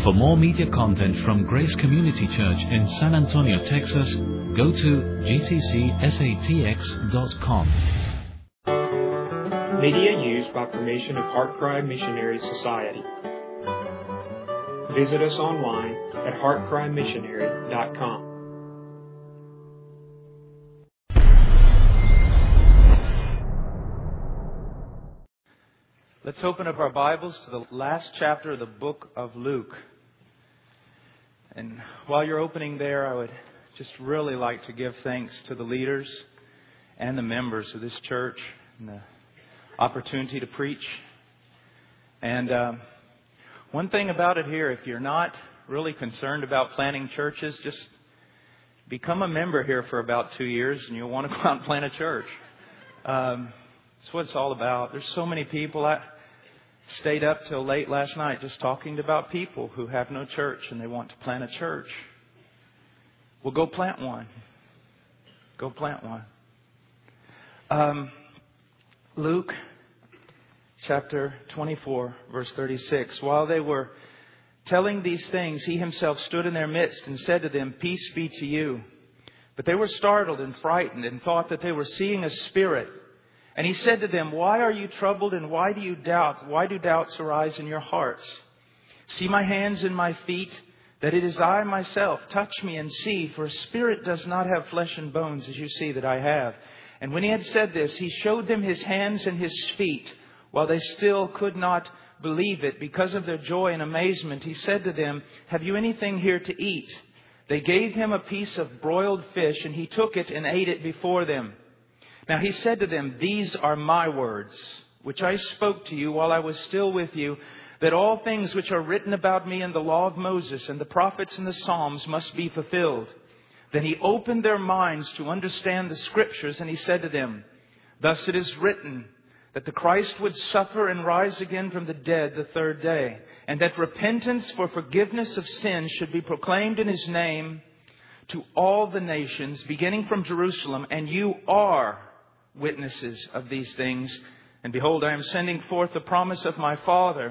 For more media content from Grace Community Church in San Antonio, Texas, go to gtcsatx.com. Media used by permission of HeartCry Missionary Society. Visit us online at heartcrymissionary.com. Let's open up our Bibles to the last chapter of the book of Luke. And while you're opening there, I would just really like to give thanks to the leaders and the members of this church and the opportunity to preach. And one thing about it here, if you're not really concerned about planting churches, just become a member here for about 2 years and you'll want to go out and plant a church. That's what it's all about. There's so many people. I stayed up till late last night just talking about people who have no church and they want to plant a church. Well, go plant one. Go plant one. Luke chapter 24, verse 36. While they were telling these things, he himself stood in their midst and said to them, "Peace be to you." But they were startled and frightened and thought that they were seeing a spirit. And he said to them, "Why are you troubled and why do you doubt? Why do doubts arise in your hearts? See my hands and my feet, that it is I myself. Touch me and see, for a spirit does not have flesh and bones, as you see that I have." And when he had said this, he showed them his hands and his feet. While they still could not believe it because of their joy and amazement, he said to them, "Have you anything here to eat?" They gave him a piece of broiled fish, and he took it and ate it before them. Now he said to them, "These are my words, which I spoke to you while I was still with you, that all things which are written about me in the law of Moses and the prophets and the Psalms must be fulfilled." Then he opened their minds to understand the Scriptures, and he said to them, "Thus it is written, that the Christ would suffer and rise again from the dead the third day, and that repentance for forgiveness of sins should be proclaimed in His name to all the nations, beginning from Jerusalem, and you are witnesses of these things. And behold, I am sending forth the promise of my Father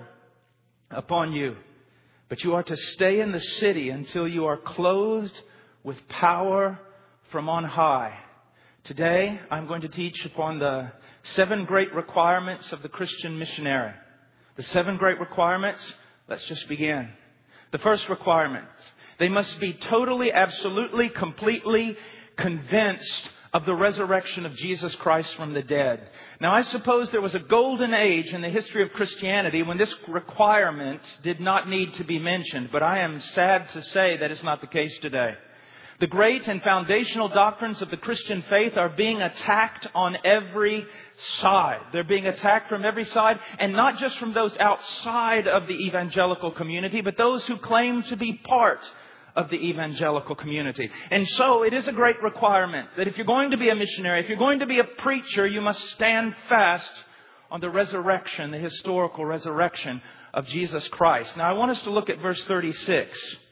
upon you. But you are to stay in the city until you are clothed with power from on high." Today, I'm going to teach upon the 7 great requirements of the Christian missionary. The 7 great requirements. Let's just begin. The first requirement: they must be totally, absolutely, completely convinced of the resurrection of Jesus Christ from the dead. Now, I suppose there was a golden age in the history of Christianity when this requirement did not need to be mentioned, but I am sad to say that is not the case today. The great and foundational doctrines of the Christian faith are being attacked on every side. They're being attacked from every side, and not just from those outside of the evangelical community, but those who claim to be part of the evangelical community. And so it is a great requirement that if you're going to be a missionary, if you're going to be a preacher, you must stand fast on the resurrection, the historical resurrection of Jesus Christ. Now I want us to look at verse 36.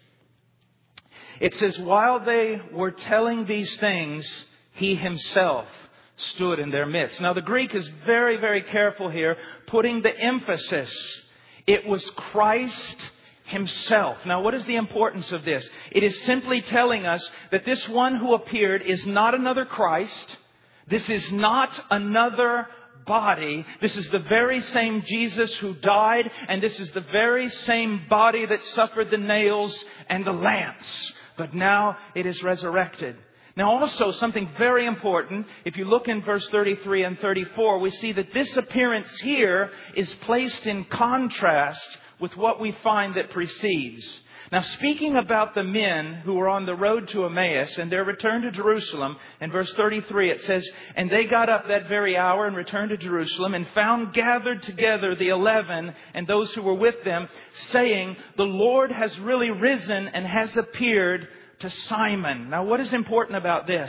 It says, "While they were telling these things, he himself stood in their midst." Now the Greek is very, very careful here, putting the emphasis. It was Christ Himself. Now, what is the importance of this? It is simply telling us that this one who appeared is not another Christ. This is not another body. This is the very same Jesus who died, and this is the very same body that suffered the nails and the lance. But now it is resurrected. Now also something very important, if you look in verse 33 and 34, we see that this appearance here is placed in contrast with what we find that precedes. Now, speaking about the men who were on the road to Emmaus and their return to Jerusalem, in verse 33 it says, "And they got up that very hour and returned to Jerusalem and found gathered together the 11 and those who were with them, saying, 'The Lord has really risen and has appeared to Simon.'" Now, what is important about this?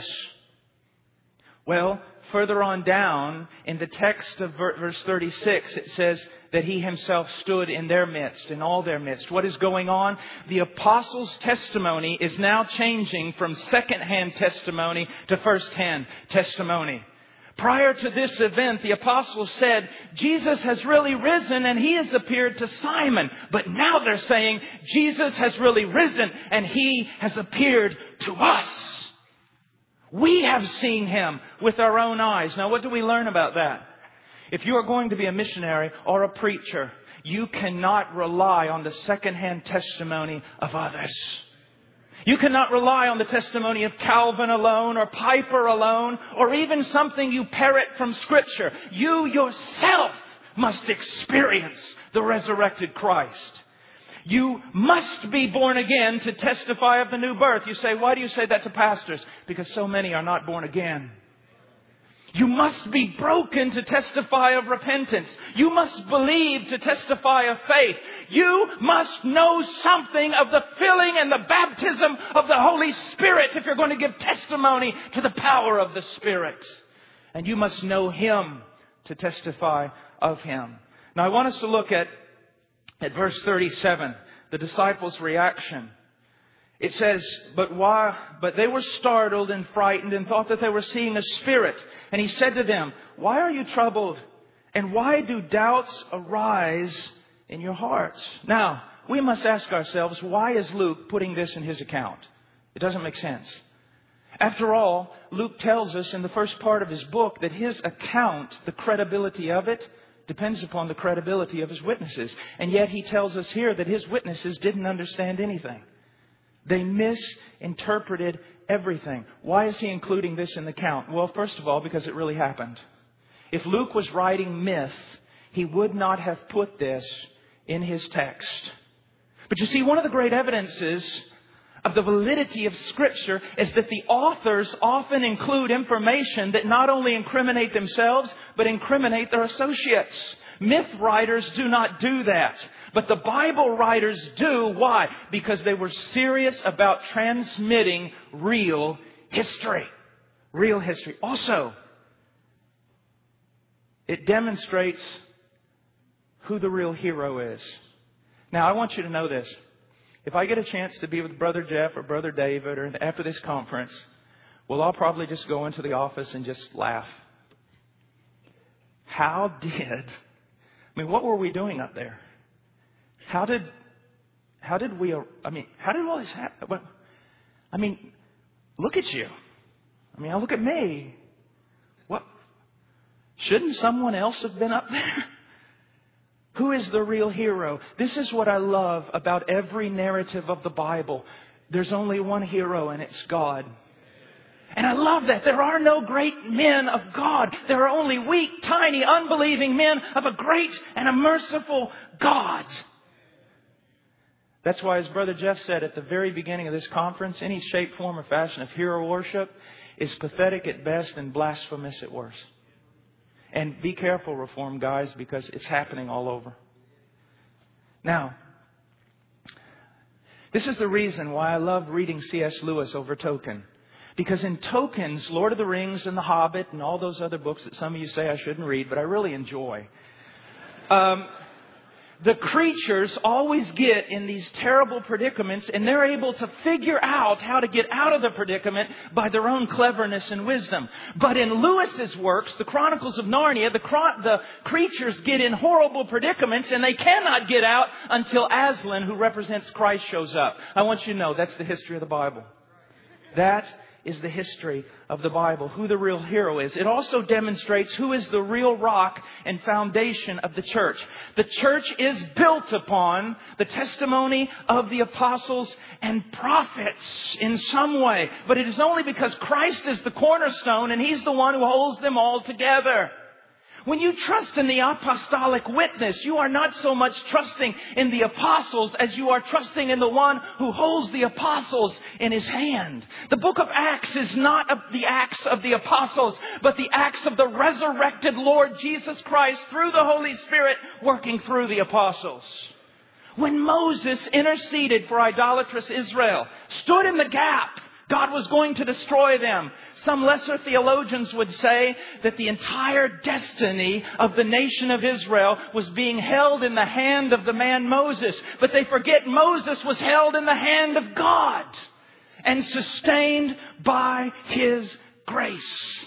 Well, further on down in the text of verse 36, it says that He Himself stood in their midst, in all their midst. What is going on? The apostles' testimony is now changing from second-hand testimony to first-hand testimony. Prior to this event, the apostles said, Jesus has really risen and He has appeared to Simon. But now they're saying, Jesus has really risen and He has appeared to us. We have seen Him with our own eyes. Now, what do we learn about that? If you are going to be a missionary or a preacher, you cannot rely on the secondhand testimony of others. You cannot rely on the testimony of Calvin alone or Piper alone or even something you parrot from Scripture. You yourself must experience the resurrected Christ. You must be born again to testify of the new birth. You say, why do you say that to pastors? Because so many are not born again. You must be broken to testify of repentance. You must believe to testify of faith. You must know something of the filling and the baptism of the Holy Spirit if you're going to give testimony to the power of the Spirit. And you must know Him to testify of Him. Now I want us to look at verse 37, the disciples' reaction. It says, but they were startled and frightened and thought that they were seeing a spirit. And He said to them, why are you troubled? And why do doubts arise in your hearts? Now, we must ask ourselves, why is Luke putting this in his account? It doesn't make sense. After all, Luke tells us in the first part of his book that his account, the credibility of it, depends upon the credibility of his witnesses. And yet he tells us here that his witnesses didn't understand anything. They misinterpreted everything. Why is he including this in the account? Well, first of all, because it really happened. If Luke was writing myth, he would not have put this in his text. But you see, one of the great evidences of the validity of Scripture is that the authors often include information that not only incriminate themselves, but incriminate their associates. Myth writers do not do that. But the Bible writers do. Why? Because they were serious about transmitting real history. Real history. Also, it demonstrates who the real hero is. Now, I want you to know this. If I get a chance to be with Brother Jeff or Brother David or after this conference, well, I'll probably just go into the office and just laugh. What were we doing up there? How did all this happen? Well, look at you. Look at me. What? Shouldn't someone else have been up there? Who is the real hero? This is what I love about every narrative of the Bible. There's only one hero, and it's God. And I love that. There are no great men of God. There are only weak, tiny, unbelieving men of a great and a merciful God. That's why, as Brother Jeff said at the very beginning of this conference, any shape, form, or fashion of hero worship is pathetic at best and blasphemous at worst. And be careful, Reformed guys, because it's happening all over. Now, this is the reason why I love reading C.S. Lewis over Tolkien. Because in Tolkien's Lord of the Rings and The Hobbit and all those other books that some of you say I shouldn't read, but I really enjoy, the creatures always get in these terrible predicaments, and they're able to figure out how to get out of the predicament by their own cleverness and wisdom. But in Lewis's works, the Chronicles of Narnia, the creatures get in horrible predicaments, and they cannot get out until Aslan, who represents Christ, shows up. I want you to know that's the history of the Bible. That is the history of the Bible, who the real hero is. It also demonstrates who is the real rock and foundation of the church. The church is built upon the testimony of the apostles and prophets in some way. But it is only because Christ is the cornerstone and He's the one who holds them all together. When you trust in the apostolic witness, you are not so much trusting in the apostles as you are trusting in the one who holds the apostles in His hand. The book of Acts is not the Acts of the apostles, but the Acts of the resurrected Lord Jesus Christ through the Holy Spirit working through the apostles. When Moses interceded for idolatrous Israel, stood in the gap, God was going to destroy them. Some lesser theologians would say that the entire destiny of the nation of Israel was being held in the hand of the man Moses. But they forget Moses was held in the hand of God and sustained by His grace.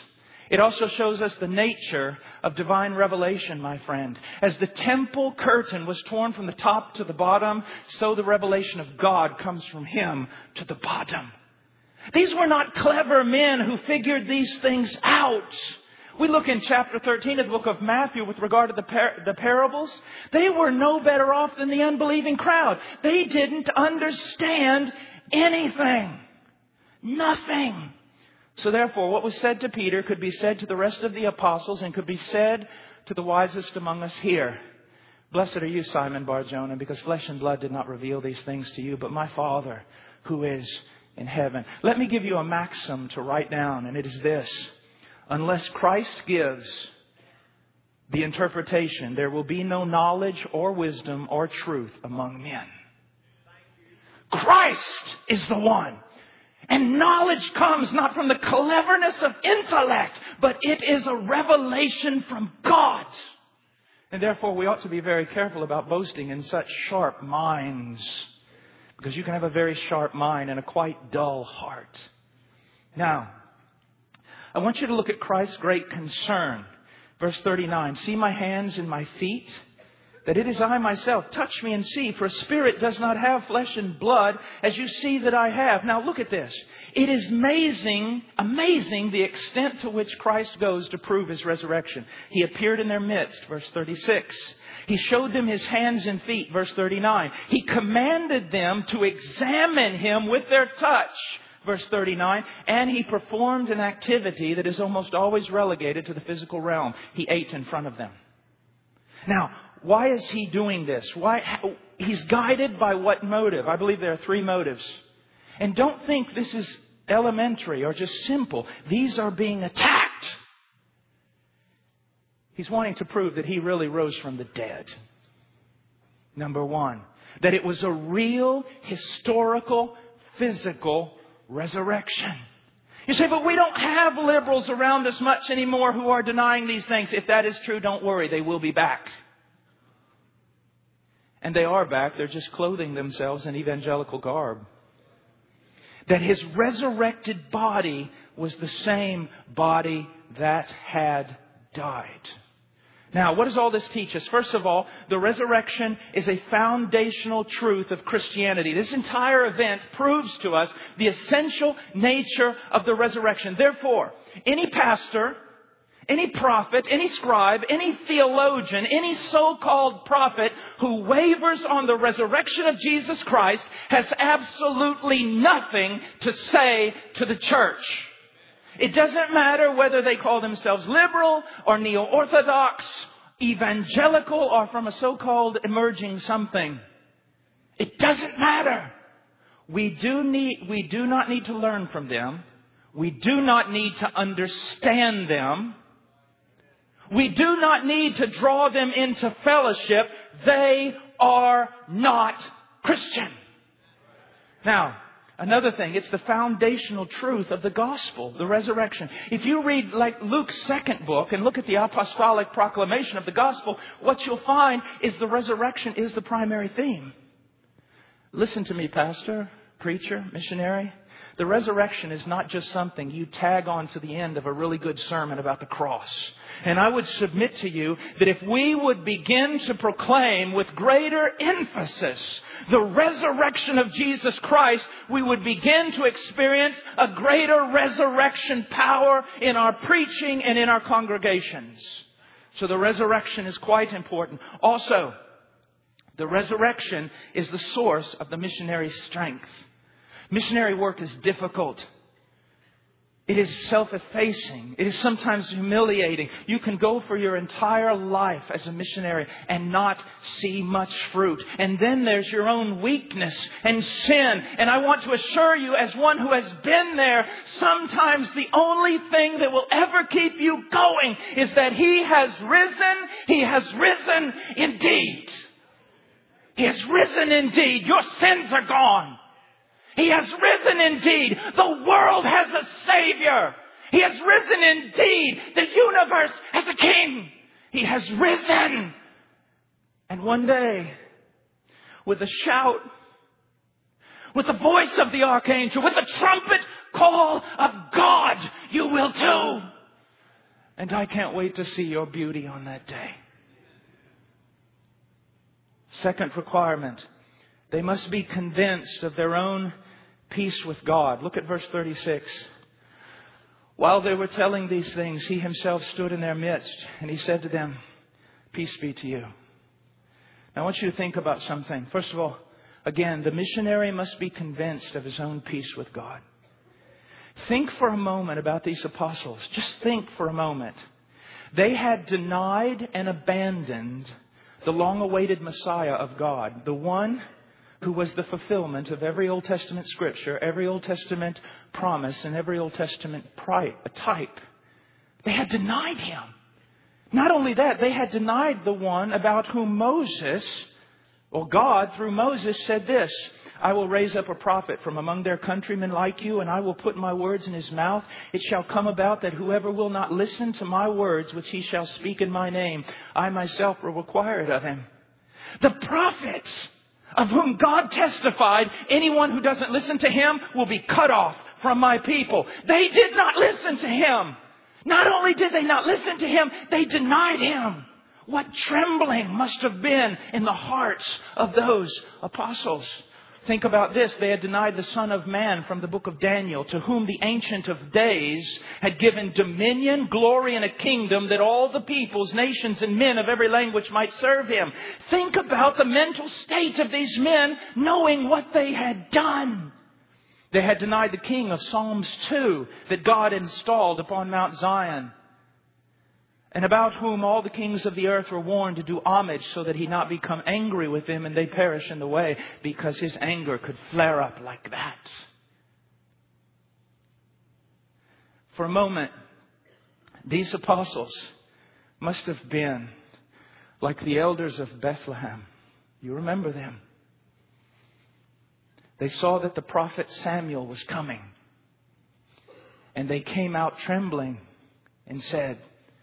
It also shows us the nature of divine revelation, my friend. As the temple curtain was torn from the top to the bottom, so the revelation of God comes from Him to the bottom. These were not clever men who figured these things out. We look in chapter 13 of the book of Matthew with regard to the parables. They were no better off than the unbelieving crowd. They didn't understand anything. Nothing. So therefore, what was said to Peter could be said to the rest of the apostles and could be said to the wisest among us here. Blessed are you, Simon Bar-Jonah, because flesh and blood did not reveal these things to you, but my Father who is in heaven. Let me give you a maxim to write down, and it is this. Unless Christ gives the interpretation, there will be no knowledge or wisdom or truth among men. Christ is the one. And knowledge comes not from the cleverness of intellect, but it is a revelation from God. And therefore we ought to be very careful about boasting in such sharp minds. Because you can have a very sharp mind and a quite dull heart. Now, I want you to look at Christ's great concern. Verse 39, see my hands and my feet, that it is I myself. Touch me and see, for a spirit does not have flesh and blood, as you see that I have. Now look at this. It is amazing the extent to which Christ goes to prove His resurrection. He appeared in their midst, verse 36. He showed them His hands and feet, verse 39. He commanded them to examine Him with their touch, verse 39. And He performed an activity that is almost always relegated to the physical realm. He ate in front of them. Now, why is He doing this? He's guided by what motive? I believe there are three motives. And don't think this is elementary or just simple. These are being attacked. He's wanting to prove that He really rose from the dead. Number one, that it was a real, historical, physical resurrection. You say, but we don't have liberals around us much anymore who are denying these things. If that is true, don't worry. They will be back. And they are back. They're just clothing themselves in evangelical garb. That His resurrected body was the same body that had died. Now, what does all this teach us? First of all, the resurrection is a foundational truth of Christianity. This entire event proves to us the essential nature of the resurrection. Therefore, any pastor, any prophet, any scribe, any theologian, any so-called prophet who wavers on the resurrection of Jesus Christ has absolutely nothing to say to the church. It doesn't matter whether they call themselves liberal or neo-orthodox, evangelical or from a so-called emerging something. It doesn't matter. We do not need to learn from them. We do not need to understand them. We do not need to draw them into fellowship. They are not Christian. Now, another thing, it's the foundational truth of the gospel, the resurrection. If you read like Luke's second book and look at the apostolic proclamation of the gospel, what you'll find is the resurrection is the primary theme. Listen to me, pastor, preacher, missionary. The resurrection is not just something you tag on to the end of a really good sermon about the cross. And I would submit to you that if we would begin to proclaim with greater emphasis the resurrection of Jesus Christ, we would begin to experience a greater resurrection power in our preaching and in our congregations. So the resurrection is quite important. Also, the resurrection is the source of the missionary strength. Missionary work is difficult. It is self-effacing. It is sometimes humiliating. You can go for your entire life as a missionary and not see much fruit. And then there's your own weakness and sin. And I want to assure you, as one who has been there, sometimes the only thing that will ever keep you going is that He has risen. He has risen indeed. He has risen indeed. Your sins are gone. He has risen indeed. The world has a Savior. He has risen indeed. The universe has a King. He has risen. And one day, with a shout, with the voice of the archangel, with the trumpet call of God, you will too. And I can't wait to see your beauty on that day. Second requirement, they must be convinced of their own peace with God. Look at verse 36. While they were telling these things, He Himself stood in their midst, and He said to them, peace be to you. Now I want you to think about something. First of all, again, the missionary must be convinced of his own peace with God. Think for a moment about these apostles. Just think for a moment. They had denied and abandoned the long-awaited Messiah of God, the one who was the fulfillment of every Old Testament scripture, every Old Testament promise, and every Old Testament type. They had denied Him. Not only that, they had denied the one about whom God through Moses said this, I will raise up a prophet from among their countrymen like you, and I will put my words in his mouth. It shall come about that whoever will not listen to my words, which he shall speak in my name, I myself will require it of him. The prophets of whom God testified, anyone who doesn't listen to him will be cut off from my people. They did not listen to him. Not only did they not listen to him, they denied him. What trembling must have been in the hearts of those apostles. Think about this. They had denied the Son of Man from the book of Daniel, to whom the Ancient of Days had given dominion, glory, and a kingdom that all the peoples, nations, and men of every language might serve Him. Think about the mental state of these men knowing what they had done. They had denied the King of Psalms 2 that God installed upon Mount Zion, and about whom all the kings of the earth were warned to do homage, so that He not become angry with them and they perish in the way, because His anger could flare up like that. For a moment, these apostles must have been like the elders of Bethlehem. You remember them. They saw that the prophet Samuel was coming, and they came out trembling and said,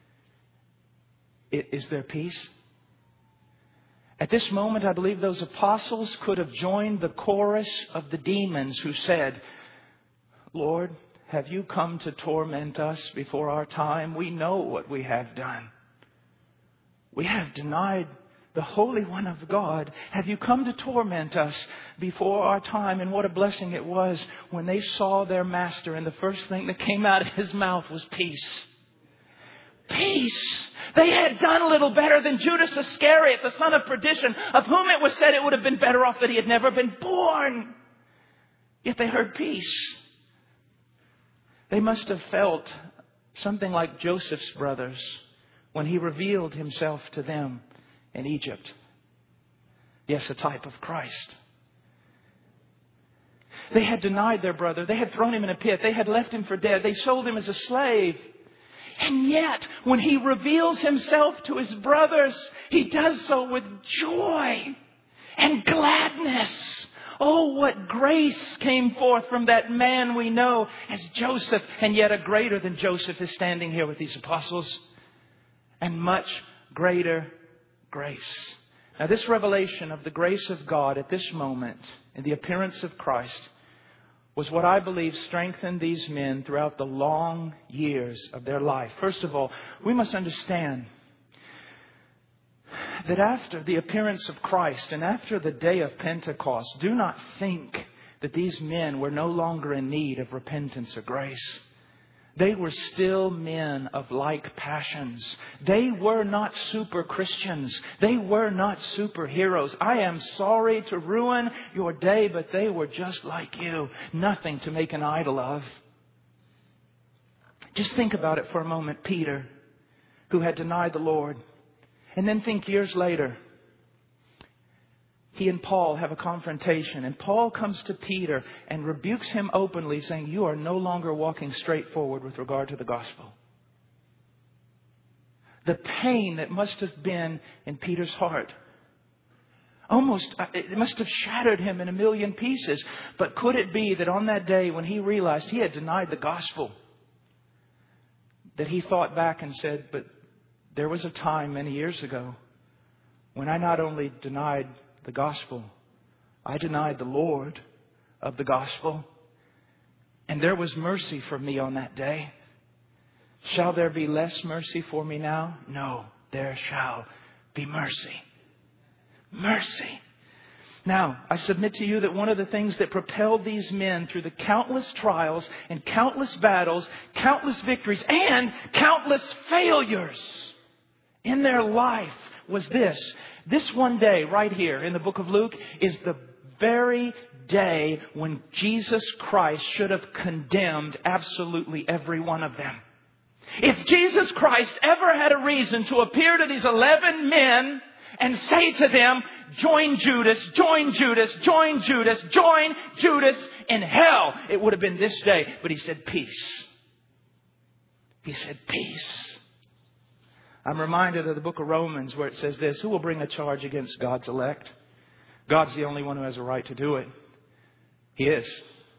is there peace? At this moment, I believe those apostles could have joined the chorus of the demons who said, Lord, have you come to torment us before our time? We know what we have done. We have denied the Holy One of God. Have you come to torment us before our time? And what a blessing it was when they saw their master, and the first thing that came out of his mouth was peace. Peace. They had done a little better than Judas Iscariot, the son of perdition, of whom it was said it would have been better off that he had never been born. Yet they heard peace. They must have felt something like Joseph's brothers when he revealed himself to them in Egypt. Yes, a type of Christ. They had denied their brother. They had thrown him in a pit. They had left him for dead. They sold him as a slave. And yet, when he reveals himself to his brothers, he does so with joy and gladness. Oh, what grace came forth from that man we know as Joseph. And yet a greater than Joseph is standing here with these apostles. And much greater grace. Now, this revelation of the grace of God at this moment in the appearance of Christ was what I believe strengthened these men throughout the long years of their life. First of all, we must understand that after the appearance of Christ and after the day of Pentecost, do not think that these men were no longer in need of repentance or grace. They were still men of like passions. They were not super Christians. They were not superheroes. I am sorry to ruin your day, but they were just like you. Nothing to make an idol of. Just think about it for a moment. Peter, who had denied the Lord. And then think years later. He and Paul have a confrontation, and Paul comes to Peter and rebukes him openly, saying, you are no longer walking straight forward with regard to the gospel. The pain that must have been in Peter's heart. It must have shattered him in a million pieces. But could it be that on that day when he realized he had denied the gospel, that he thought back and said, but there was a time many years ago when I not only denied the gospel, I denied the Lord of the gospel. And there was mercy for me on that day. Shall there be less mercy for me now? No, there shall be mercy. Mercy. Now, I submit to you that one of the things that propelled these men through the countless trials and countless battles, countless victories, and countless failures in their life was this. This one day right here in the book of Luke is the very day when Jesus Christ should have condemned absolutely every one of them. If Jesus Christ ever had a reason to appear to these 11 men and say to them, join Judas, join Judas, join Judas, join Judas in hell, it would have been this day. But He said, peace. He said, peace. I'm reminded of the book of Romans where it says this, who will bring a charge against God's elect? God's the only one who has a right to do it. He is.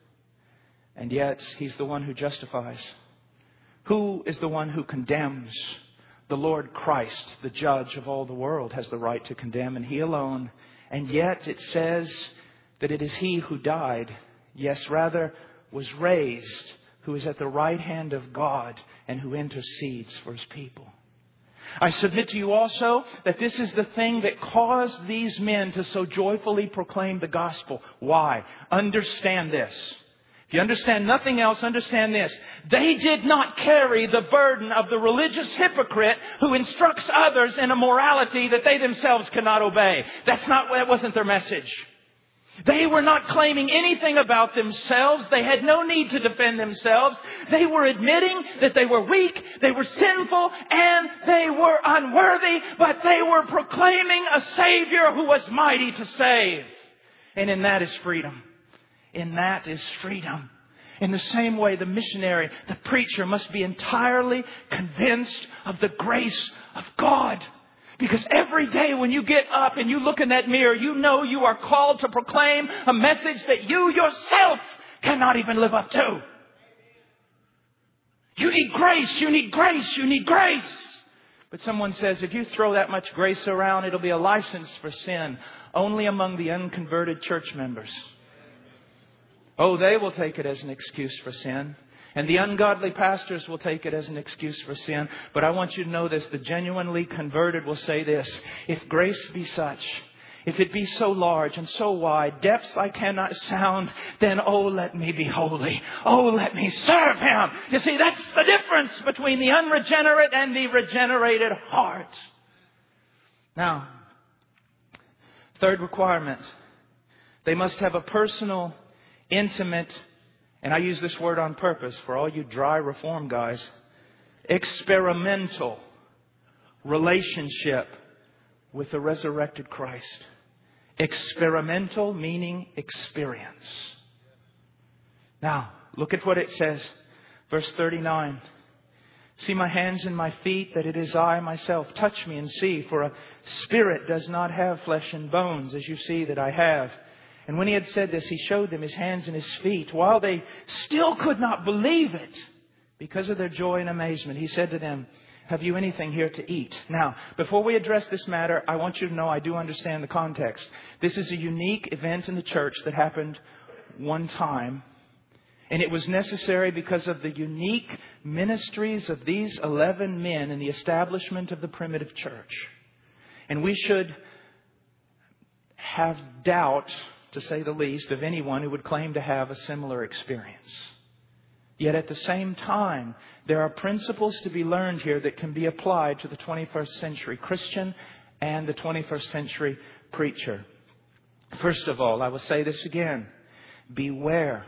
And yet, He's the one who justifies. Who is the one who condemns? The Lord Christ, the judge of all the world, has the right to condemn, and He alone. And yet it says that it is He who died, yes, rather was raised, who is at the right hand of God and who intercedes for His people. I submit to you also that this is the thing that caused these men to so joyfully proclaim the gospel. Why? Understand this. If you understand nothing else, understand this. They did not carry the burden of the religious hypocrite who instructs others in a morality that they themselves cannot obey. That wasn't their message. They were not claiming anything about themselves. They had no need to defend themselves. They were admitting that they were weak, they were sinful, and they were unworthy, but they were proclaiming a Savior who was mighty to save. And in that is freedom. In that is freedom. In the same way, the missionary, the preacher must be entirely convinced of the grace of God. Because every day when you get up and you look in that mirror, you know you are called to proclaim a message that you yourself cannot even live up to. You need grace, you need grace, you need grace. But someone says, if you throw that much grace around, it'll be a license for sin. Only among the unconverted church members. Oh, they will take it as an excuse for sin. And the ungodly pastors will take it as an excuse for sin. But I want you to know this. The genuinely converted will say this. If grace be such, if it be so large and so wide, depths I cannot sound, then oh, let me be holy. Oh, let me serve Him. You see, that's the difference between the unregenerate and the regenerated heart. Now, third requirement. They must have a personal, intimate, and I use this word on purpose for all you dry reform guys, experimental relationship with the resurrected Christ. Experimental meaning experience. Now, look at what it says. Verse 39. See my hands and my feet, that it is I myself. Touch me and see, for a spirit does not have flesh and bones, as you see that I have. And when He had said this, He showed them His hands and His feet. While they still could not believe it, because of their joy and amazement, He said to them, have you anything here to eat? Now, before we address this matter, I want you to know I do understand the context. This is a unique event in the church that happened one time. And it was necessary because of the unique ministries of these 11 men in the establishment of the primitive church. And we should have doubt, to say the least, of anyone who would claim to have a similar experience. Yet at the same time, there are principles to be learned here that can be applied to the 21st century Christian and the 21st century preacher. First of all, I will say this again. Beware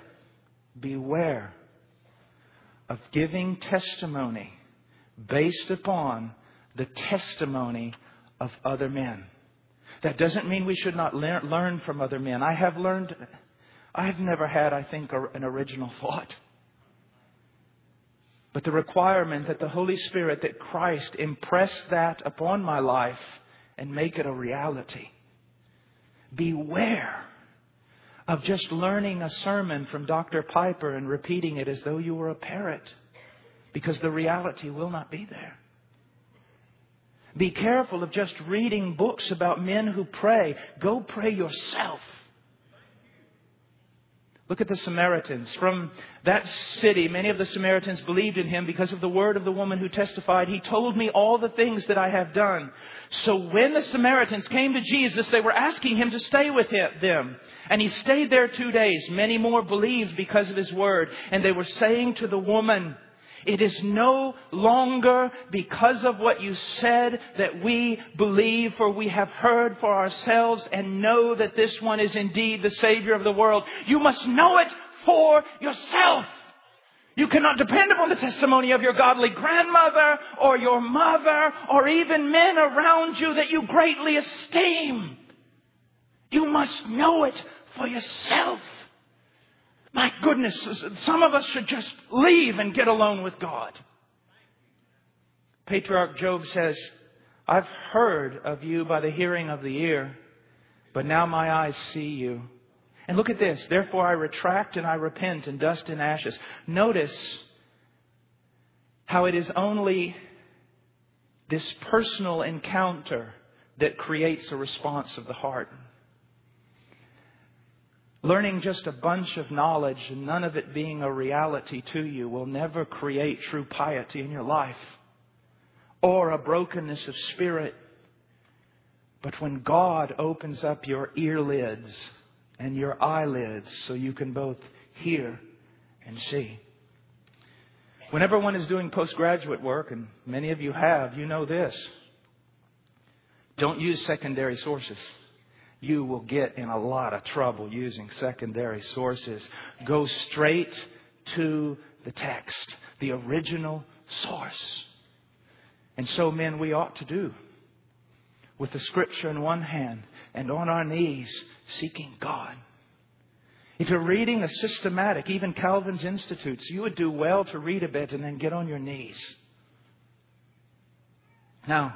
of giving testimony based upon the testimony of other men. That doesn't mean we should not learn from other men. I have never had, I think, an original thought. But the requirement that the Holy Spirit, that Christ impress that upon my life and make it a reality. Beware of just learning a sermon from Dr. Piper and repeating it as though you were a parrot. Because the reality will not be there. Be careful of just reading books about men who pray. Go pray yourself. Look at the Samaritans. From that city, many of the Samaritans believed in Him because of the word of the woman who testified, "He told me all the things that I have done." So when the Samaritans came to Jesus, they were asking Him to stay with them. And He stayed there 2 days. Many more believed because of His word. And they were saying to the woman, "It is no longer because of what you said that we believe, for we have heard for ourselves and know that this one is indeed the Savior of the world." You must know it for yourself. You cannot depend upon the testimony of your godly grandmother or your mother or even men around you that you greatly esteem. You must know it for yourself. My goodness, some of us should just leave and get alone with God. Patriarch Job says, "I've heard of you by the hearing of the ear, but now my eyes see you." And look at this. "Therefore I retract and I repent in dust and ashes." Notice how it is only this personal encounter that creates a response of the heart. Learning just a bunch of knowledge and none of it being a reality to you will never create true piety in your life or a brokenness of spirit. But when God opens up your earlids and your eyelids so you can both hear and see. Whenever one is doing postgraduate work, and many of you have, you know this. Don't use secondary sources. You will get in a lot of trouble using secondary sources. Go straight to the text, the original source. And so, men, we ought to do. With the Scripture in one hand and on our knees, seeking God. If you're reading a systematic, even Calvin's Institutes, you would do well to read a bit and then get on your knees. Now,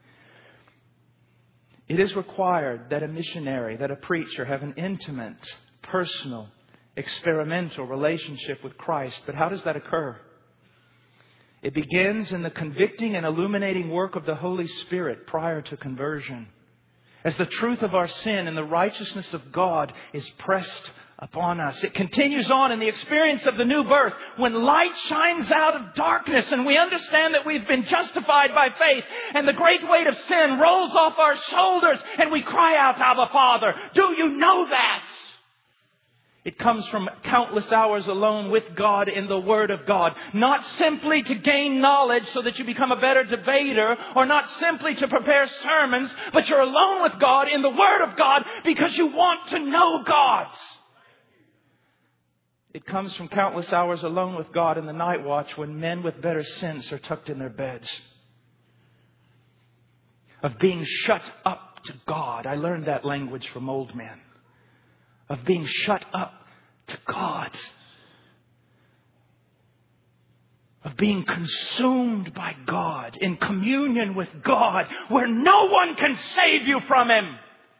it is required that a missionary, that a preacher have an intimate, personal, experimental relationship with Christ. But how does that occur? It begins in the convicting and illuminating work of the Holy Spirit prior to conversion. As the truth of our sin and the righteousness of God is pressed upon us. It continues on in the experience of the new birth when light shines out of darkness and we understand that we've been justified by faith and the great weight of sin rolls off our shoulders and we cry out, "Abba, Father." Do you know that? It comes from countless hours alone with God in the Word of God. Not simply to gain knowledge so that you become a better debater, or not simply to prepare sermons, but you're alone with God in the Word of God because you want to know God. It comes from countless hours alone with God in the night watch when men with better sense are tucked in their beds. Of being shut up to God. I learned that language from old men. Of being shut up to God. Of being consumed by God, in communion with God, where no one can save you from Him.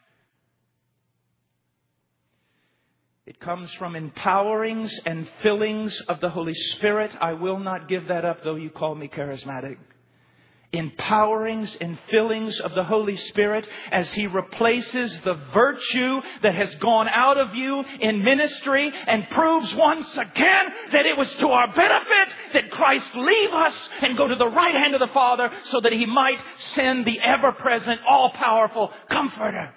It comes from empowerings and fillings of the Holy Spirit. I will not give that up, though you call me charismatic. Empowerings and fillings of the Holy Spirit as He replaces the virtue that has gone out of you in ministry and proves once again that it was to our benefit that Christ leave us and go to the right hand of the Father so that He might send the ever-present, all-powerful Comforter.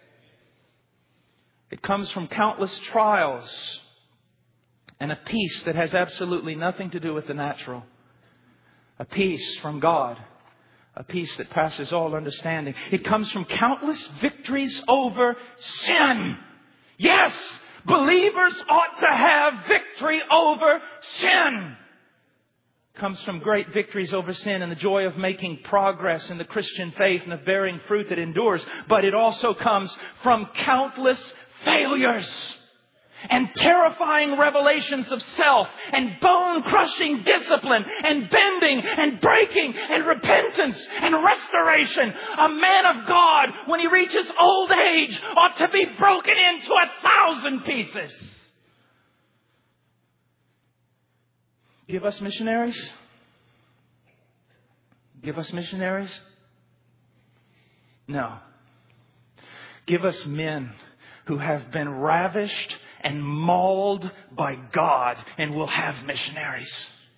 It comes from countless trials and a peace that has absolutely nothing to do with the natural. A peace from God. A peace that passes all understanding. It comes from countless victories over sin. Yes, believers ought to have victory over sin. It comes from great victories over sin and the joy of making progress in the Christian faith and of bearing fruit that endures. But it also comes from countless failures and terrifying revelations of self and bone-crushing discipline and bending and breaking and repentance and restoration. A man of God, when he reaches old age, ought to be broken into 1,000 pieces. Give us missionaries? Give us missionaries? No. Give us men who have been ravished and mauled by God, and we'll have missionaries.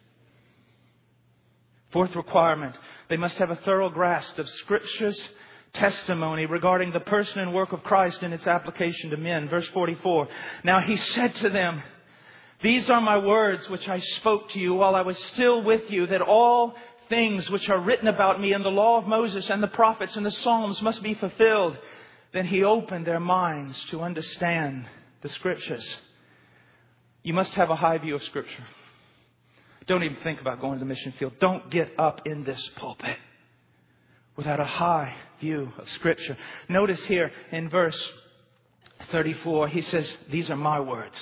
Fourth requirement, they must have a thorough grasp of Scripture's testimony regarding the person and work of Christ and its application to men. Verse 44, now He said to them, these are my words which I spoke to you while I was still with you, that all things which are written about me in the law of Moses and the prophets and the Psalms must be fulfilled. Then He opened their minds to understand the Scriptures. You must have a high view of Scripture. Don't even think about going to the mission field. Don't get up in this pulpit without a high view of Scripture. Notice here in verse 34, He says, these are my words.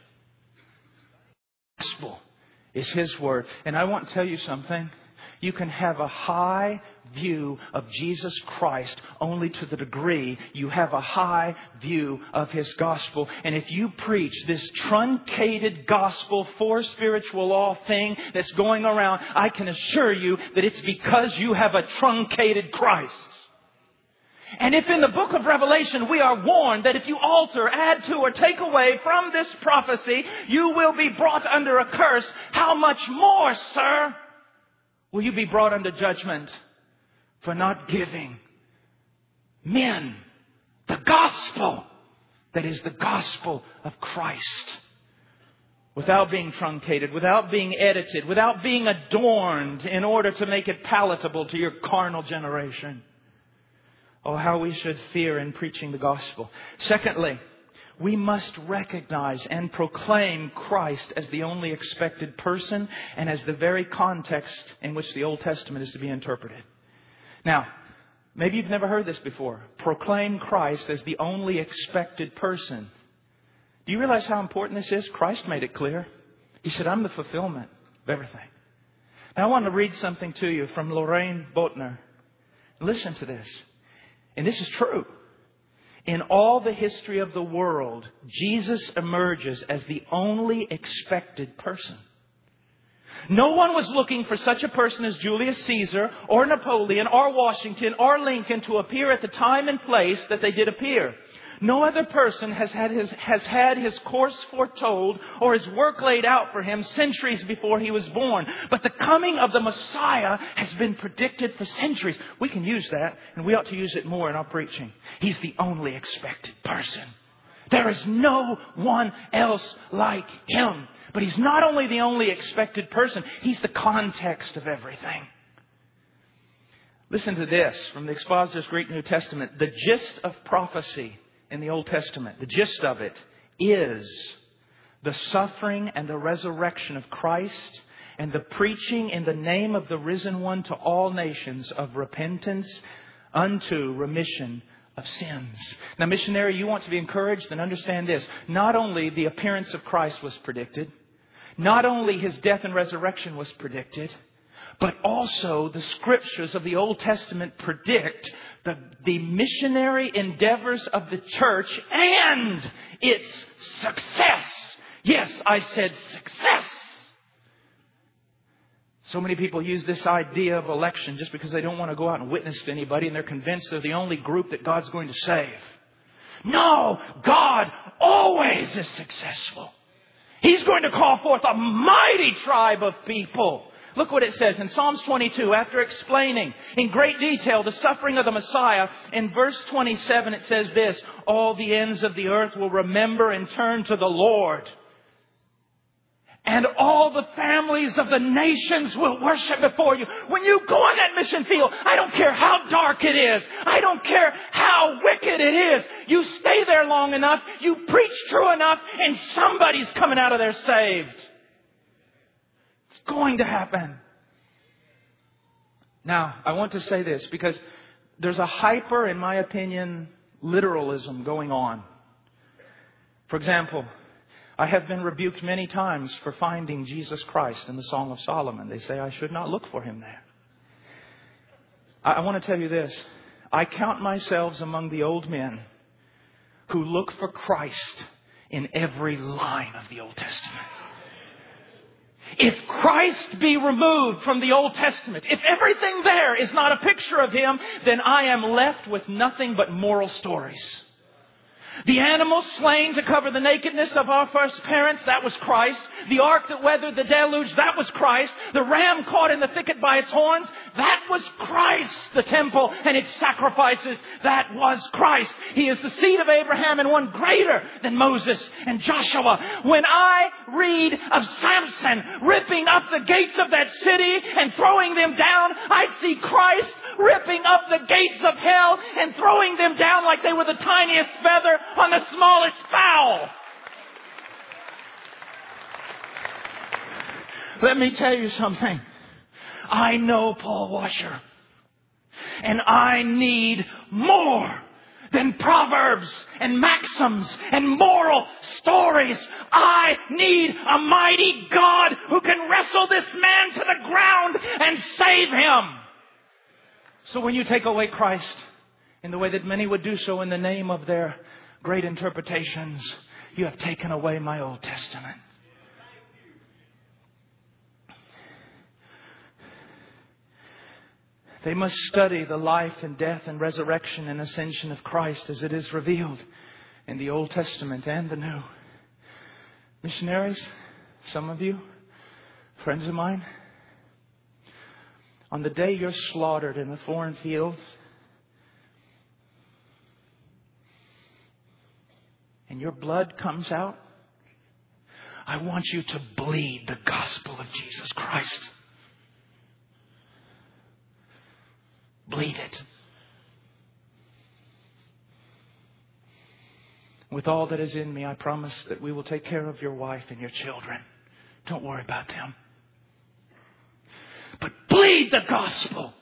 The gospel is His word. And I want to tell you something. You can have a high view of Jesus Christ only to the degree you have a high view of His gospel. And if you preach this truncated gospel for spiritual law thing that's going around, I can assure you that it's because you have a truncated Christ. And if in the book of Revelation we are warned that if you alter, add to, or take away from this prophecy, you will be brought under a curse, how much more, sir, will you be brought under judgment for not giving men the gospel that is the gospel of Christ? Without being truncated, without being edited, without being adorned in order to make it palatable to your carnal generation. Oh, how we should fear in preaching the gospel. Secondly, we must recognize and proclaim Christ as the only expected person and as the very context in which the Old Testament is to be interpreted. Now, maybe you've never heard this before. Proclaim Christ as the only expected person. Do you realize how important this is? Christ made it clear. He said, I'm the fulfillment of everything. Now, I want to read something to you from Lorraine Botner. Listen to this. And this is true. In all the history of the world, Jesus emerges as the only expected person. No one was looking for such a person as Julius Caesar or Napoleon or Washington or Lincoln to appear at the time and place that they did appear. No other person has had his course foretold or his work laid out for him centuries before he was born. But the coming of the Messiah has been predicted for centuries. We can use that, and we ought to use it more in our preaching. He's the only expected person. There is no one else like Him. But He's not only the only expected person, He's the context of everything. Listen to this from the Expositor's Greek New Testament. The gist of prophecy in the Old Testament, the gist of it is the suffering and the resurrection of Christ and the preaching in the name of the risen one to all nations of repentance unto remission of sins. Now, missionary, you want to be encouraged, then understand this. Not only the appearance of Christ was predicted, not only His death and resurrection was predicted, but also the Scriptures of the Old Testament predict the missionary endeavors of the church and its success. Yes, I said success. So many people use this idea of election just because they don't want to go out and witness to anybody and they're convinced they're the only group that God's going to save. No, God always is successful. He's going to call forth a mighty tribe of people. Look what it says in Psalms 22, after explaining in great detail the suffering of the Messiah. In verse 27, it says this, all the ends of the earth will remember and turn to the Lord. And all the families of the nations will worship before you. When you go on that mission field, I don't care how dark it is. I don't care how wicked it is. You stay there long enough. You preach true enough. And somebody's coming out of there saved. It's going to happen. Now, I want to say this because there's a hyper, in my opinion, literalism going on. For example, I have been rebuked many times for finding Jesus Christ in the Song of Solomon. They say I should not look for Him there. I want to tell you this. I count myself among the old men who look for Christ in every line of the Old Testament. If Christ be removed from the Old Testament, if everything there is not a picture of Him, then I am left with nothing but moral stories. The animal slain to cover the nakedness of our first parents, that was Christ. The ark that weathered the deluge, that was Christ. The ram caught in the thicket by its horns, that was Christ. The temple and its sacrifices, that was Christ. He is the seed of Abraham and one greater than Moses and Joshua. When I read of Samson ripping up the gates of that city and throwing them down, I see Christ ripping up the gates of hell and throwing them down like they were the tiniest feather on the smallest fowl. Let me tell you something. I know Paul Washer. And I need more than proverbs and maxims and moral stories. I need a mighty God who can wrestle this man to the ground and save him. So when you take away Christ in the way that many would do so in the name of their great interpretations, you have taken away my Old Testament. They must study the life and death and resurrection and ascension of Christ as it is revealed in the Old Testament and the New. Missionaries, some of you, friends of mine, on the day you're slaughtered in a foreign field and your blood comes out, I want you to bleed the gospel of Jesus Christ. Bleed it. With all that is in me, I promise that we will take care of your wife and your children. Don't worry about them. But bleed the gospel.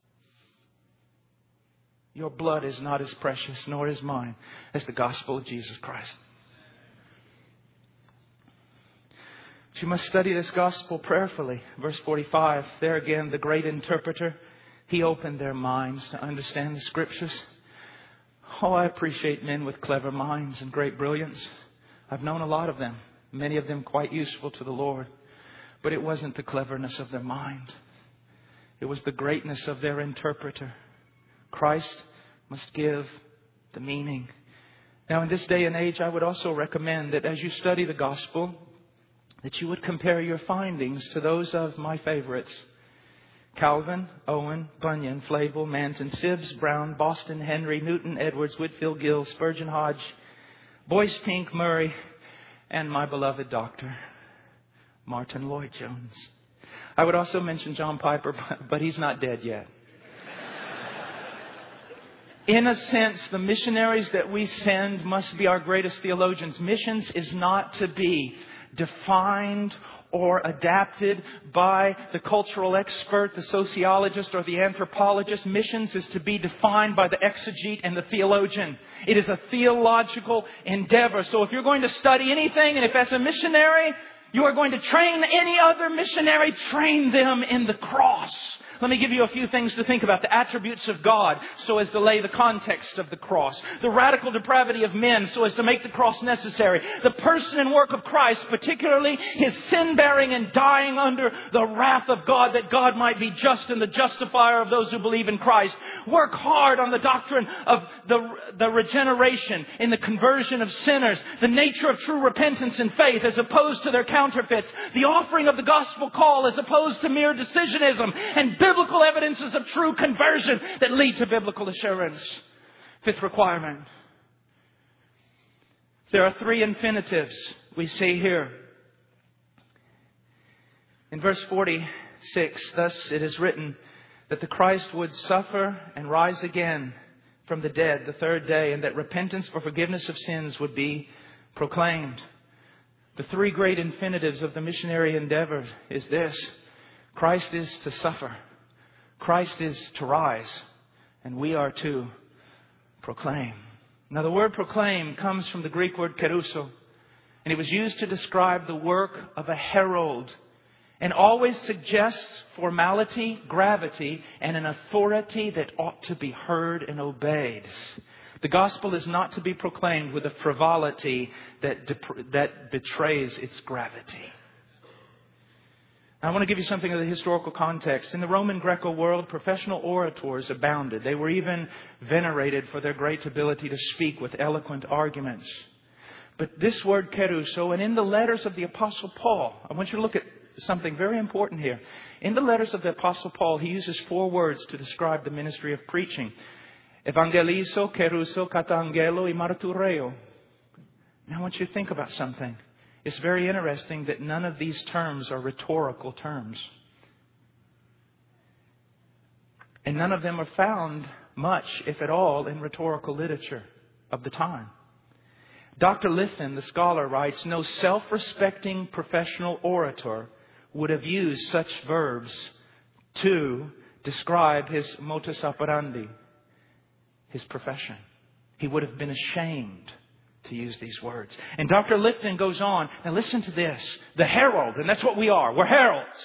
Your blood is not as precious, nor is mine, as the gospel of Jesus Christ. But you must study this gospel prayerfully. Verse 45, there again, the great interpreter, he opened their minds to understand the Scriptures. Oh, I appreciate men with clever minds and great brilliance. I've known a lot of them, many of them quite useful to the Lord. But it wasn't the cleverness of their mind. It was the greatness of their interpreter. Christ must give the meaning. Now, in this day and age, I would also recommend that as you study the gospel, that you would compare your findings to those of my favorites. Calvin, Owen, Bunyan, Flavel, Manton, Sibbs, Brown, Boston, Henry, Newton, Edwards, Whitfield, Gill, Spurgeon, Hodge, Boyce, Pink, Murray, and my beloved doctor, Martin Lloyd-Jones. I would also mention John Piper, but he's not dead yet. In a sense, the missionaries that we send must be our greatest theologians. Missions is not to be defined or adapted by the cultural expert, the sociologist, or the anthropologist. Missions is to be defined by the exegete and the theologian. It is a theological endeavor. So if you're going to study anything, and if as a missionary you are going to train any other missionary, train them in the cross. Let me give you a few things to think about. The attributes of God, so as to lay the context of the cross. The radical depravity of men, so as to make the cross necessary. The person and work of Christ, particularly His sin-bearing and dying under the wrath of God, that God might be just and the justifier of those who believe in Christ. Work hard on the doctrine of the regeneration in the conversion of sinners. The nature of true repentance and faith as opposed to their counterfeits. The offering of the gospel call as opposed to mere decisionism. And biblical evidences of true conversion that lead to biblical assurance. Fifth requirement. There are three infinitives we see here. In verse 46, thus it is written that the Christ would suffer and rise again from the dead the third day, and that repentance for forgiveness of sins would be proclaimed. The three great infinitives of the missionary endeavor is this. Christ is to suffer. Christ is to rise, and we are to proclaim. Now, the word proclaim comes from the Greek word keruso, and it was used to describe the work of a herald, and always suggests formality, gravity, and an authority that ought to be heard and obeyed. The gospel is not to be proclaimed with a frivolity that betrays its gravity. I want to give you something of the historical context. In the Roman Greco world, professional orators abounded. They were even venerated for their great ability to speak with eloquent arguments. But this word kerusso, and in the letters of the Apostle Paul, I want you to look at something very important here. In the letters of the Apostle Paul, he uses 4 words to describe the ministry of preaching. Evangelizo, kerusso, katangelo, y martureo. Now I want you to think about something. It's very interesting that none of these terms are rhetorical terms. And none of them are found much, if at all, in rhetorical literature of the time. Dr. Lithin, the scholar, writes, no self-respecting professional orator would have used such verbs to describe his modus operandi, his profession. He would have been ashamed to use these words. And Dr. Lithin goes on. Now listen to this. The herald, and that's what we are. We're heralds.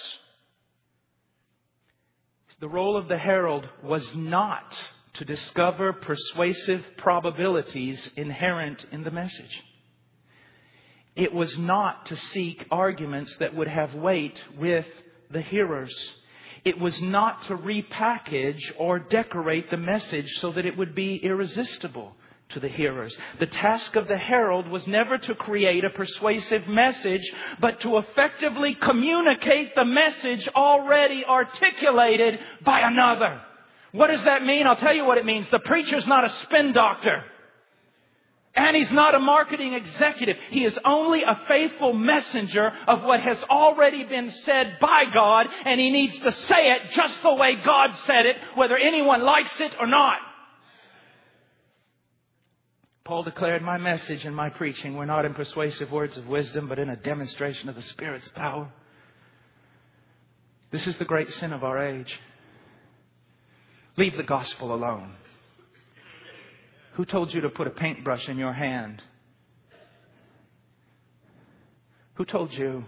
The role of the herald was not to discover persuasive probabilities inherent in the message. It was not to seek arguments that would have weight with the hearers. It was not to repackage or decorate the message so that it would be irresistible to the hearers. The task of the herald was never to create a persuasive message, but to effectively communicate the message already articulated by another. What does that mean? I'll tell you what it means. The preacher's not a spin doctor. And he's not a marketing executive. He is only a faithful messenger of what has already been said by God. And he needs to say it just the way God said it, whether anyone likes it or not. Paul declared, my message and my preaching were not in persuasive words of wisdom, but in a demonstration of the Spirit's power. This is the great sin of our age. Leave the gospel alone. Who told you to put a paintbrush in your hand? Who told you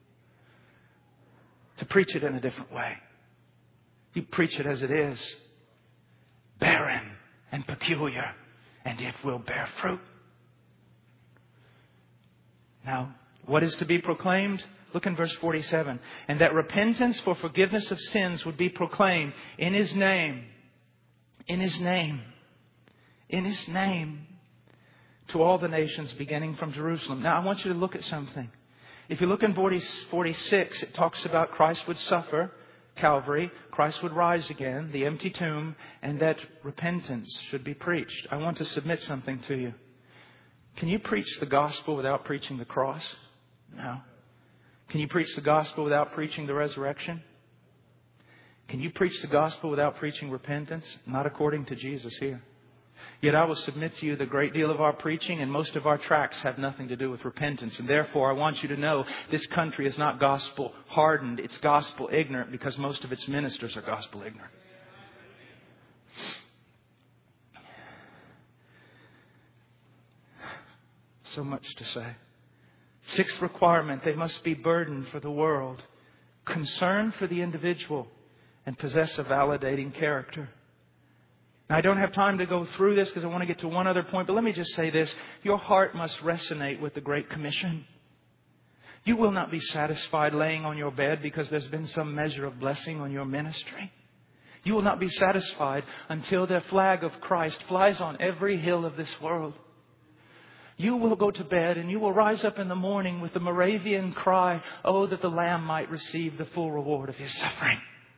to preach it in a different way? You preach it as it is, barren and peculiar, and it will bear fruit. Now, what is to be proclaimed? Look in verse 47. And that repentance for forgiveness of sins would be proclaimed in His name. In His name. In His name. To all the nations beginning from Jerusalem. Now I want you to look at something. If you look in 46, it talks about Christ would suffer, Calvary, Christ would rise again, the empty tomb, and that repentance should be preached. I want to submit something to you. Can you preach the gospel without preaching the cross? No. Can you preach the gospel without preaching the resurrection? Can you preach the gospel without preaching repentance? Not according to Jesus here. Yet I will submit to you the great deal of our preaching and most of our tracts have nothing to do with repentance. And therefore I want you to know this country is not gospel hardened. It's gospel ignorant because most of its ministers are gospel ignorant. So much to say. Sixth requirement, they must be burdened for the world, concern for the individual, and possess a validating character. Now, I don't have time to go through this because I want to get to one other point, but let me just say this. Your heart must resonate with the Great Commission. You will not be satisfied laying on your bed because there's been some measure of blessing on your ministry. You will not be satisfied until the flag of Christ flies on every hill of this world. You will go to bed and you will rise up in the morning with the Moravian cry, oh, that the Lamb might receive the full reward of His suffering.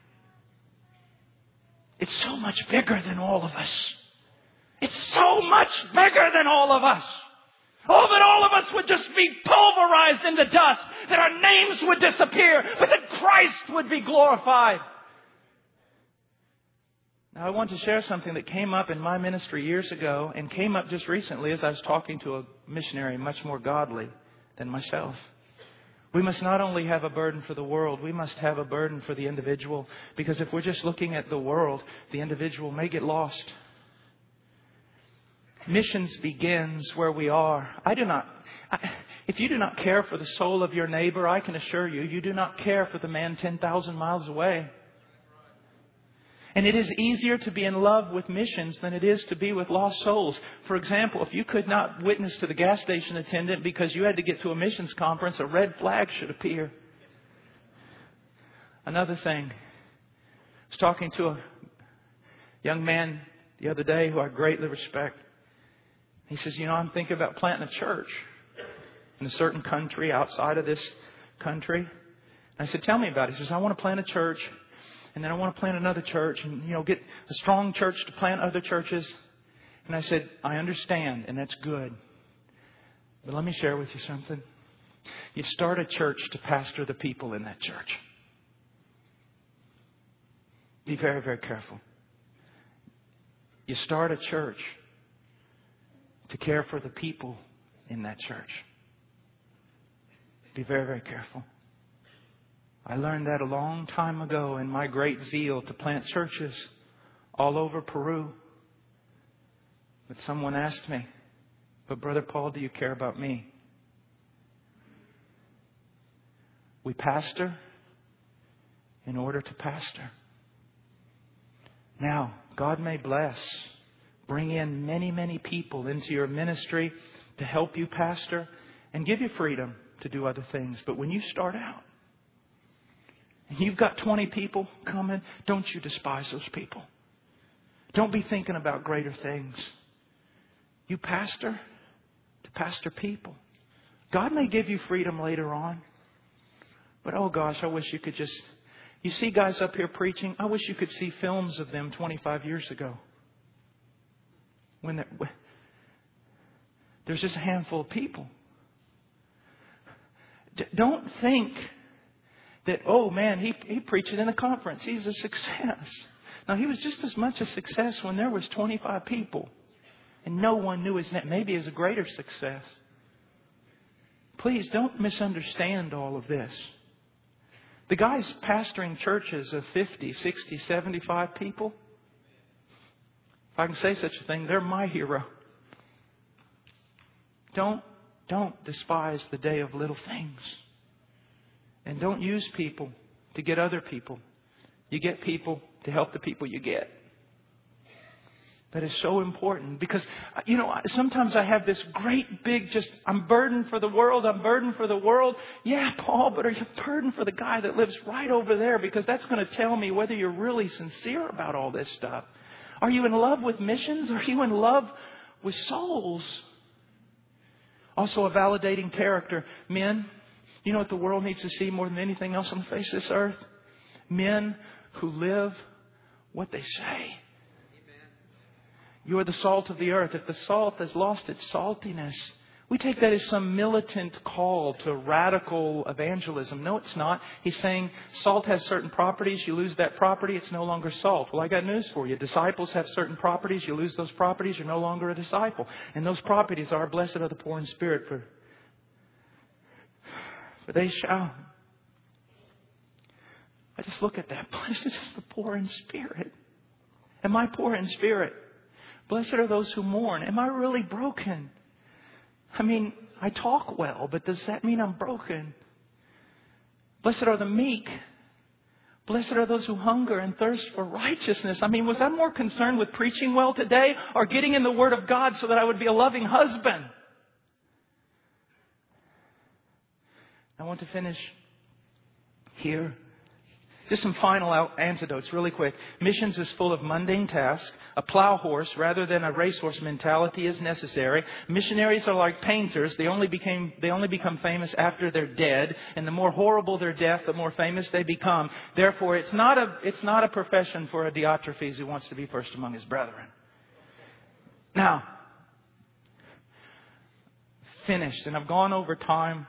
It's so much bigger than all of us. It's so much bigger than all of us. Oh, that all of us would just be pulverized into dust, that our names would disappear, but that Christ would be glorified. Now, I want to share something that came up in my ministry years ago and came up just recently as I was talking to a missionary much more godly than myself. We must not only have a burden for the world, we must have a burden for the individual. Because if we're just looking at the world, the individual may get lost. Missions begins where we are. If you do not care for the soul of your neighbor, I can assure you, you do not care for the man 10,000 miles away. And it is easier to be in love with missions than it is to be with lost souls. For example, if you could not witness to the gas station attendant because you had to get to a missions conference, a red flag should appear. Another thing. I was talking to a young man the other day who I greatly respect. He says, I'm thinking about planting a church in a certain country outside of this country. And I said, tell me about it. He says, I want to plant a church, and then I want to plant another church, and, get a strong church to plant other churches. And I said, I understand, and that's good. But let me share with you something. You start a church to pastor the people in that church. Be very, very careful. You start a church to care for the people in that church. Be very, very careful. I learned that a long time ago in my great zeal to plant churches all over Peru. But someone asked me, but Brother Paul, do you care about me? We pastor in order to pastor. Now, God may bless, bring in many, many people into your ministry to help you pastor and give you freedom to do other things. But when you start out and you've got 20 people coming, don't you despise those people. Don't be thinking about greater things. You pastor to pastor people. God may give you freedom later on. But oh gosh, I wish you could just... You see guys up here preaching, I wish you could see films of them 25 years ago. When there's just a handful of people. Don't think that, oh man, he preached it in a conference. He's a success. Now, he was just as much a success when there was 25 people and no one knew his name. Maybe it's a greater success. Please don't misunderstand all of this. The guys pastoring churches of 50, 60, 75 people, if I can say such a thing, they're my hero. Don't despise the day of little things. And don't use people to get other people. You get people to help the people you get. That is so important because, sometimes I have this great big I'm burdened for the world. I'm burdened for the world. Yeah, Paul, but are you burdened for the guy that lives right over there? Because that's going to tell me whether you're really sincere about all this stuff. Are you in love with missions? Are you in love with souls? Also, a validating character. Men, you know what the world needs to see more than anything else on the face of this earth? Men who live what they say. You are the salt of the earth. If the salt has lost its saltiness, we take that as some militant call to radical evangelism. No, it's not. He's saying salt has certain properties. You lose that property, it's no longer salt. Well, I got news for you. Disciples have certain properties. You lose those properties, you're no longer a disciple. And those properties are, blessed are the poor in spirit, for they shall. I just look at that. Blessed is the poor in spirit. Am I poor in spirit? Blessed are those who mourn. Am I really broken? I mean, I talk well, but does that mean I'm broken? Blessed are the meek. Blessed are those who hunger and thirst for righteousness. I mean, was I more concerned with preaching well today or getting in the Word of God so that I would be a loving husband? I want to finish here. Just some final antidotes really quick. Missions is full of mundane tasks. A plow horse rather than a racehorse mentality is necessary. Missionaries are like painters. They only become famous after they're dead. And the more horrible their death, the more famous they become. Therefore, it's not a profession for a Diotrephes who wants to be first among his brethren. Now, finished. And I've gone over time.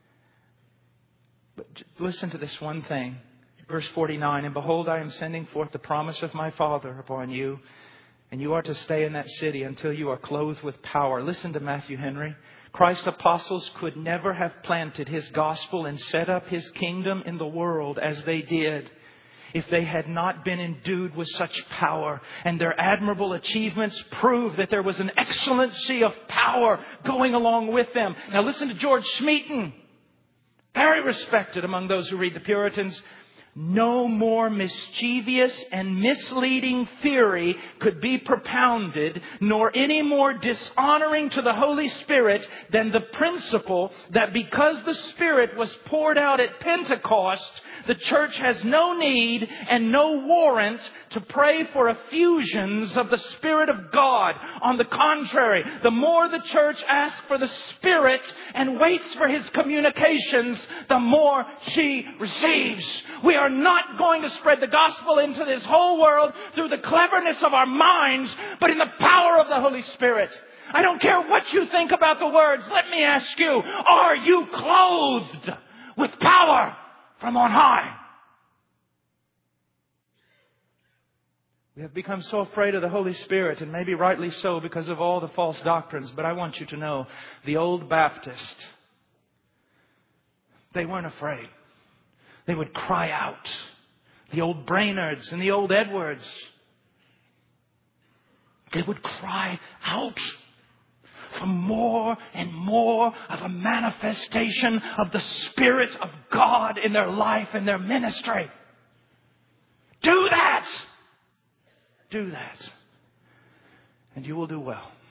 But listen to this one thing. Verse 49, and behold, I am sending forth the promise of my Father upon you, and you are to stay in that city until you are clothed with power. Listen to Matthew Henry. Christ's apostles could never have planted His gospel and set up His kingdom in the world as they did if they had not been endued with such power. And their admirable achievements prove that there was an excellency of power going along with them. Now listen to George Smeaton. Very respected among those who read the Puritans. No more mischievous and misleading theory could be propounded, nor any more dishonoring to the Holy Spirit than the principle that because the Spirit was poured out at Pentecost, the church has no need and no warrant to pray for effusions of the Spirit of God. On the contrary, the more the church asks for the Spirit and waits for His communications, the more she receives. We are not going to spread the gospel into this whole world through the cleverness of our minds, but in the power of the Holy Spirit. I don't care what you think about the words. Let me ask you, are you clothed with power from on high? We have become so afraid of the Holy Spirit, and maybe rightly so because of all the false doctrines. But I want you to know, the old Baptists, they weren't afraid. They would cry out. The old Brainards and the old Edwards, they would cry out for more and more of a manifestation of the Spirit of God in their life and their ministry. Do that. Do that. And you will do well.